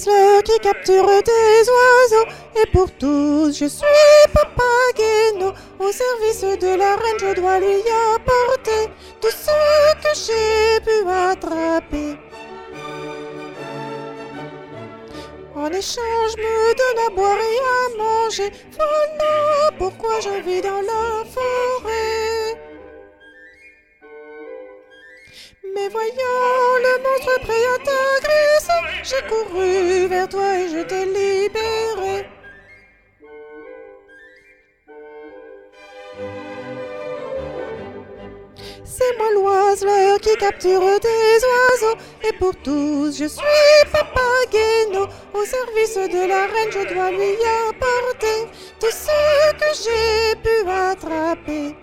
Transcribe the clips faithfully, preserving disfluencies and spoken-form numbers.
l'oiseleur qui capture des oiseaux. Et pour tous, je suis Papageno. Au service de la reine, je dois lui apporter tout ce que j'ai pu attraper. En échange, me donne à boire et à manger. Voilà pourquoi je vis dans la forêt. Mais voyant le monstre prêt à t'agresser, j'ai couru vers toi et je t'ai libéré. C'est moi l'oiseleur qui capture des oiseaux. Et pour tous, je suis Papageno. Au service de la reine, je dois lui apporter tout ce que j'ai pu attraper.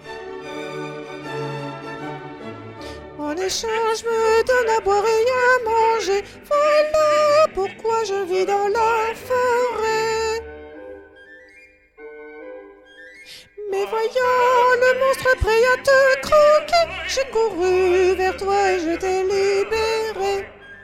En échange, me donne à boire et à manger. Voilà pourquoi je vis dans la forêt. Mais voyant le monstre prêt à te croquer, j'ai couru vers toi et je t'ai libéré.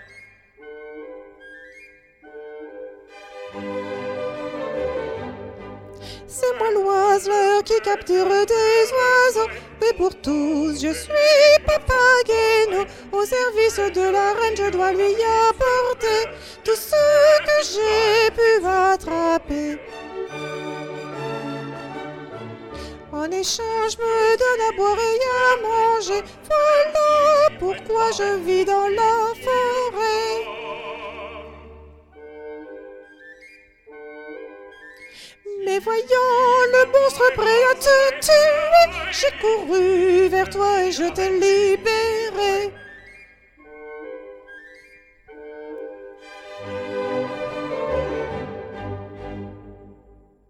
C'est moi l'oiseleur qui capture des oiseaux. Et pour tous, je suis Papageno. Au service de la reine, je dois lui apporter tout ce que j'ai pu attraper. En échange, me donne à boire et à manger. Voilà pourquoi je vis dans la forêt. Mais voyant le monstre prêt à te tuer, j'ai couru vers toi et je t'ai libéré.